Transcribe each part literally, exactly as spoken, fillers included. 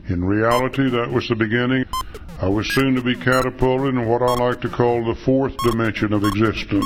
In reality, that was the beginning. I was soon to be catapulted in what I like to call the fourth dimension of existence.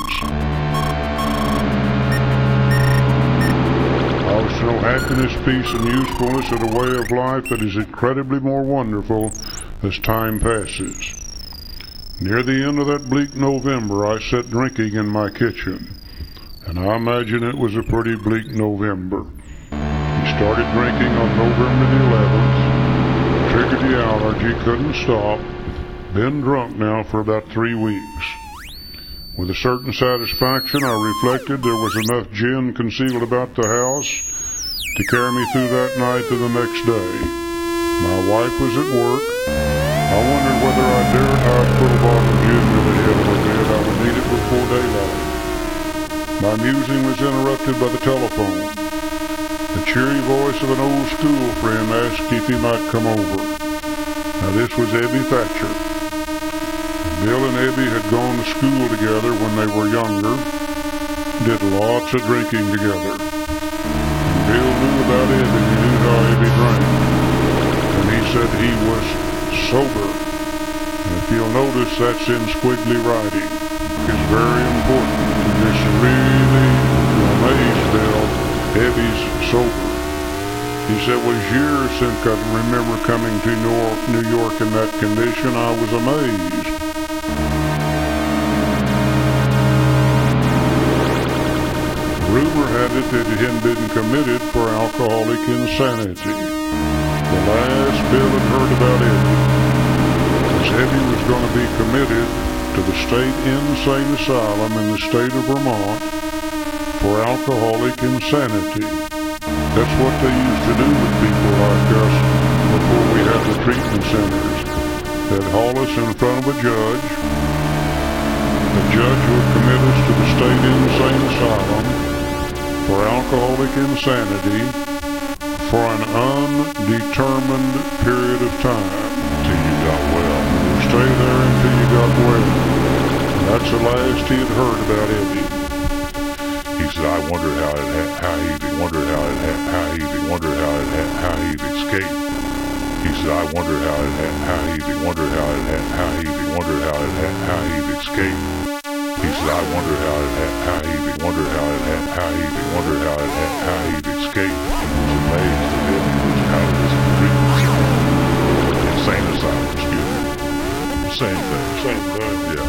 I was to know happiness, peace, and usefulness in a way of life that is incredibly more wonderful as time passes. Near the end of that bleak November, I sat drinking in my kitchen, and I imagine it was a pretty bleak November. He started drinking on November the eleventh, triggered the allergy, couldn't stop, been drunk now for about three weeks. With a certain satisfaction, I reflected there was enough gin concealed about the house to carry me through that night to the next day. My wife was at work. I wondered whether I dared hide a full bottle of gin to the head of her bed. I would need it before daylight. My musing was interrupted by the telephone. The cheery voice of an old school friend asked if he might come over. Now this was Ebby Thatcher. Bill and Ebby had gone to school together when they were younger, did lots of drinking together. And Bill knew about Ebby, he knew how Ebby drank. And he said he was sober. And if you'll notice, that's in squiggly writing. It's very important. This really amazed Bill. Ebby's sober. He said, it was years since I remember coming to New York in that condition. I was amazed. Rumor had it that he had been committed for alcoholic insanity. The last Bill had heard about Ebby was Ebby was going to be committed to the State Insane Asylum in the state of Vermont for alcoholic insanity. That's what they used to do with people like us before we had the treatment centers. They'd haul us in front of a judge. The judge would commit us to the State Insane Asylum for alcoholic insanity for an undetermined period of time. Till you got well. You stay there until you got well. And that's the last he had heard about Ebby. He said, I wondered how it ha- how he'd wondered how it ha- how he'd wondered how it ha- how he'd escaped. He said, I wondered how it ha- how he'd wondered how it ha- how he'd wondered how it ha- how he'd escaped. He said, I wondered how it ha- how he'd wondered how it ha- how he'd wondered how it ha- how he'd escaped. He was amazed that Ebby was out of his treatment insane asylum. Excuse me. Same thing. Same thing. Yeah.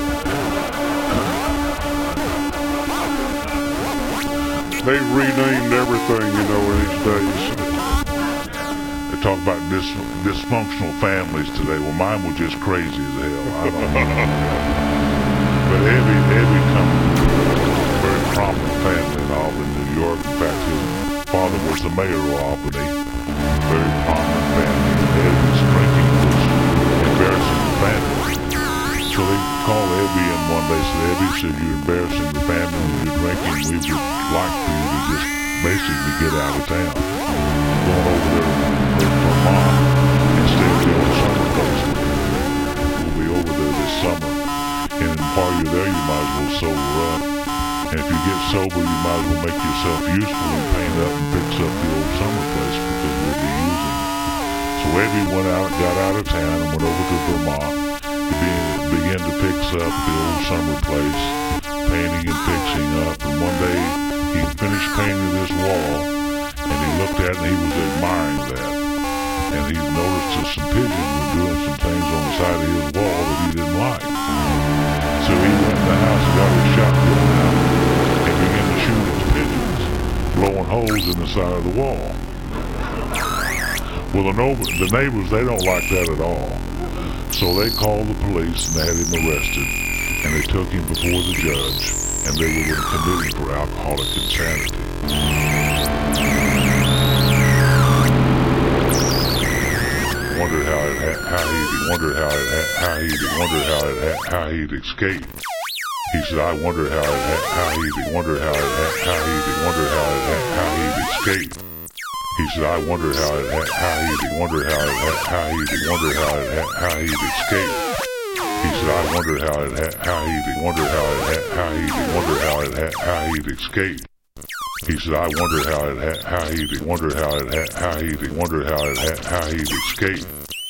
They've renamed everything, you know, these days. They talk about dis- dysfunctional families today. Well, mine was just crazy as hell. I don't know. But Ebby, Ebby comes from a very prominent family in Albany, New York. In fact, his father was the mayor of Albany. Very prominent family. And Ebby's drinking was embarrassing the family. So they called Ebby in one day and said, Ebby said, you're embarrassing the family when you're drinking. We would like for you to just basically get out of town. Going over there to Vermont instead of the old summer place. We'll be over there this summer. And while you're there, you might as well sober up. And if you get sober, you might as well make yourself useful and paint up and fix up the old summer place because we'll be using it. So Ebby went out, got out of town and went over to Vermont. He began, began to fix up the old summer place, painting and fixing up. And one day he finished painting this wall and he looked at it and he was admiring that. And he noticed that some pigeons were doing some things on the side of his wall that he didn't like. So he went in the house and got his shotgun out and began to shoot his pigeons, blowing holes in the side of the wall. Well, the, no- the neighbors, they don't like that at all. So they called the police and they had him arrested. And they took him before the judge and they were going to commit him for alcoholic insanity. Wondered how it ha- how he wondered how it ha- how he wondered how it ha- how he'd escape. He said, I wondered how it ha- how he wondered how it ha- how he wondered how it ha- how he'd escape. He said, I wondered how it ha- how he wondered how it ha- how he wondered how it ha- how he'd escape. He said, I wondered how it ha- how he wondered how it ha- how he wondered how it ha- how he'd escape. He said, I wondered how it ha- how he wondered how it ha- how he wondered how it ha- how he'd escape.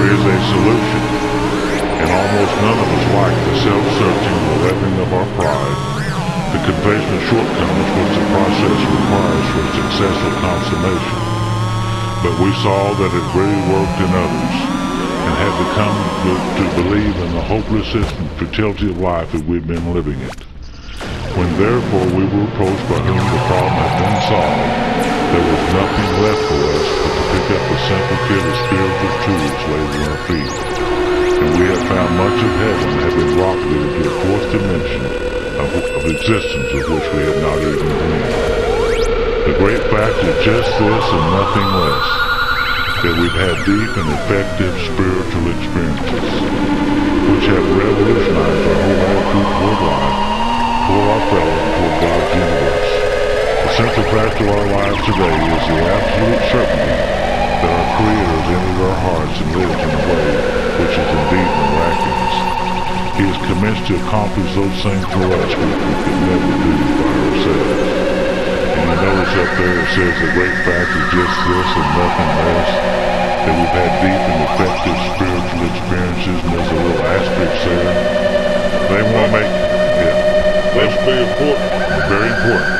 there is a solution, and almost none of us like the self-searching and leveling of our pride, the confession of shortcomings which the process requires for successful consummation. But we saw that it really worked in others, and had become to, to believe in the hopelessness and futility of life that we'd been living it. When therefore we were approached by whom the problem had been solved, there was nothing left for us but to pick up the simple kit of spiritual tools laid at our feet. And we have found much of heaven had been rocketed into a fourth dimension of, of existence of which we had not even dreamed. The great fact is just this and nothing less, that we've had deep and effective spiritual experiences, which have revolutionized our whole attitude toward life, toward our fellows, and toward God's universe. The central fact of our lives today is the absolute certainty that our Creator has entered our hearts and lives in a way which is indeed miraculous. He has commenced to accomplish those things for us which we could never do by ourselves. And you notice up there it says the great fact is just this and nothing less, that we've had deep and effective spiritual experiences, and there's a little asterisk there. They want to make, yeah. That's very important. Very important.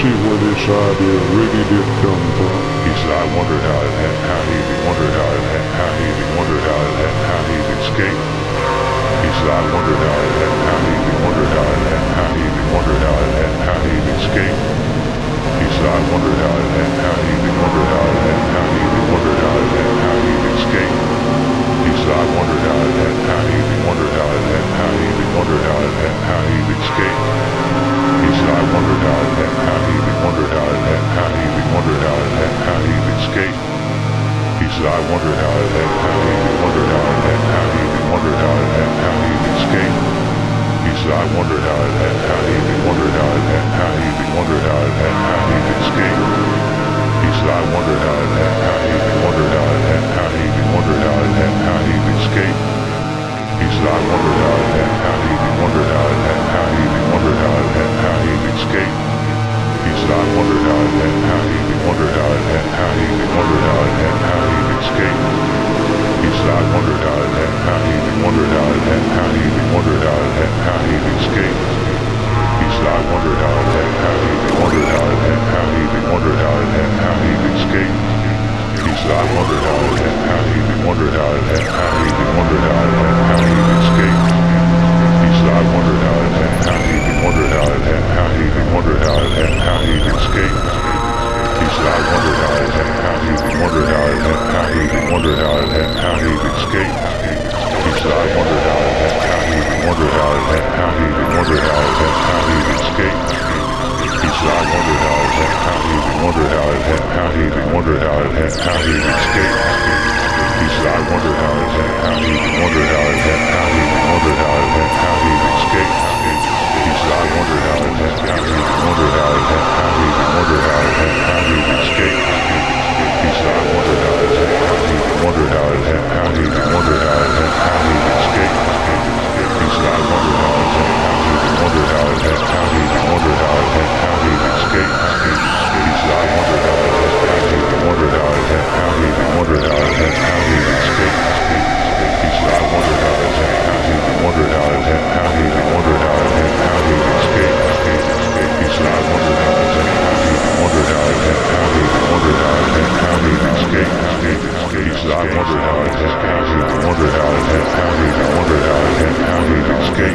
see where this idea really did come from. He said, I wondered how it had, how he wondered how it had, how he wondered how it had, how he escaped. He said, I wondered how it had, how he wondered how it had, how he wondered how it had, how he escaped. He said, I wondered how it had, how he wondered how it had, how he wondered how it had, how he escaped. He said, I wondered how it had, how he wondered how it had, how he wondered how it had, how he escaped. He said, I wondered how it had, how he wondered how it had, how he wondered how it had, how he escaped. He said, I wondered how it had, how he wondered how it had, how he wondered how it had, how he escaped. He said, I wondered how it had, how he wondered how it had, how he wondered how it had, how he escaped. He said, I wondered how it had, how he wondered how it had, how he wondered how it had, how he escaped. He said, I wondered how it had, how he wondered how it had, how he wondered how it had, how he escaped. He said, I wondered how it had, how he wondered how it had, how he wondered how it had, how he escaped. He said, I wondered how it had, how he wondered how it had, how he wondered how it had, how he escaped. He said, I wondered how it had, how he wondered how it had, how he wondered how it had, how he escaped. He said, I wondered how it had, how he wondered how it had, how he wondered how it had, how he escaped. He said, I wondered how it had, how he wondered how it had, how he wondered how it had, how he escaped. He said, I wondered how it had, how he wondered how it had, how he wondered how it had, how he escaped. He said, I wondered how it had, how he wondered how it had, how he wondered how it had, how he escaped. He said, I wondered how it had, how he wondered how it had, how he wondered how it had, how he escaped. He said, I wondered how it had, how he wondered how it had, how he wondered how it had, how he escaped. He said, I wondered how it had, how he wondered how it had, how he wondered how it had, how he escaped. He said, I wondered how it had, how he wondered how it had, how he wondered how it had, how he escaped. He said, I wondered how it had, how he wondered how it had, how he wondered how it had, how he escaped. He said, I wondered how it had, how he wondered how it had, how he wondered how it had, how he escaped. He said, I wondered how it had, how he wondered how it had, how he wondered how it had, how he escaped. He said, I wondered how it had, how he wondered how it had, how he wondered how it had, how he escaped. He said, I wondered how it had, how he wondered how it had, how he wondered how it had, how he escaped.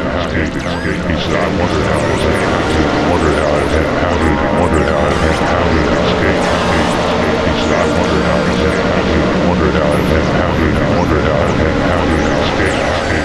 He said, I wondered how it had, how he wondered how it had, how he wondered how it had, how he escaped. He said, I wondered how it had, how he wondered how it had, how he wondered how it had, how he escaped.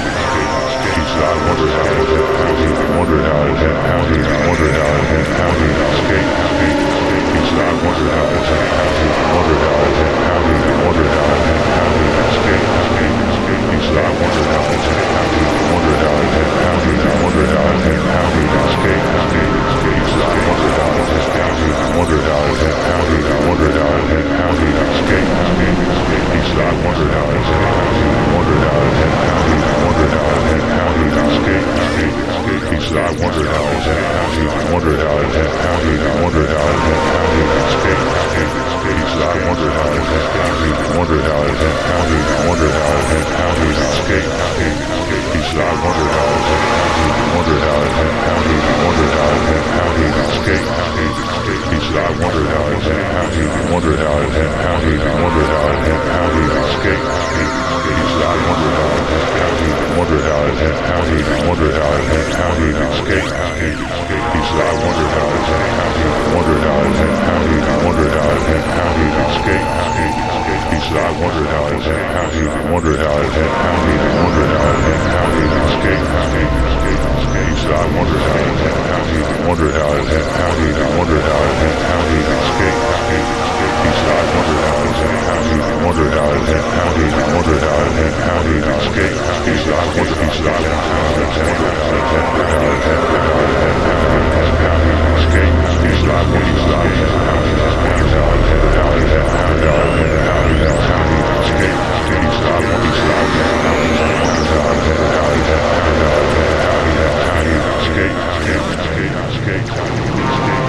He said, I wondered how it had, how he wondered how it had, how he wondered how it had, how he escaped. He said, I wondered how it had, how he wondered how it had, how he wondered how it had, how he escaped. He said, I wondered how it had, how he wondered how it had, how he wondered how it had, how he escaped. He said, I wondered how it had, how he wondered how it had, how he wondered how it had, how he escaped. He said, I wondered how it had, how he wondered how it had, how he wondered how it had, how he escaped. He said, I wondered how it had, how he wondered how it had, how he wondered how it had, how he escaped. He said, I wondered how it had, how he wondered how it had, how he wondered how it had, how he escaped. He said, I wondered how it had, how he wondered how it had, how he wondered how it had, how he escaped. He said, I wondered how it had, how he wondered how it had, how he wondered how it had, how he escaped. He said, I wondered how it had, how he wondered how it had, how he wondered how it had, how he escaped. He said, I wondered how it had, how he wondered how it had, how he wondered how it had, how he escaped. He said, I wondered how it had, how he wondered how it had, how he wondered how it had, how he escaped. He said, I wondered how it had, how he wondered how it had, how he wondered how it had, how he escaped. He said, I wondered how it had, how he wondered how it had, how he wondered how it had, how he escaped. He said, I wondered, he said, I wondered how it had, how it had, how it had, how it had, how he escaped. He said, I wondered, how it had, how he wondered how it had, how it had, how it had, how he how he escaped. He said, I wondered, he said, I wondered how it had, how it had, how it had, how it had, how he how he escaped, escaped, escaped, escaped, escaped.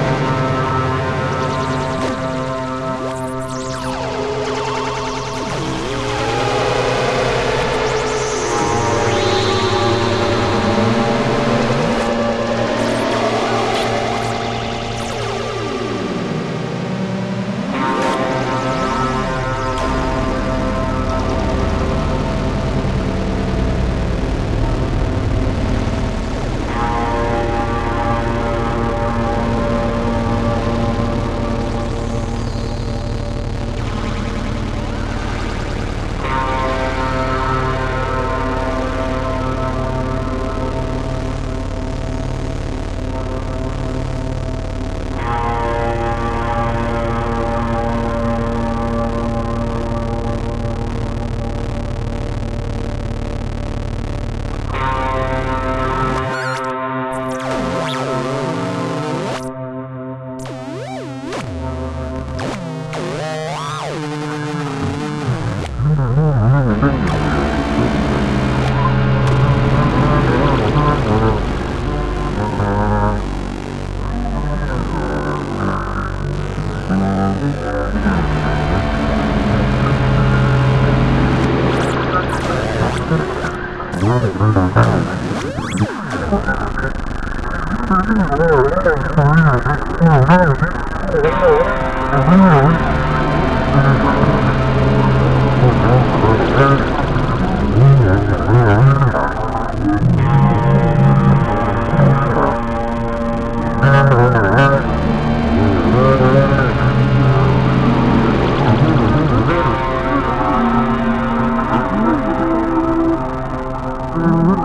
Mm-hmm.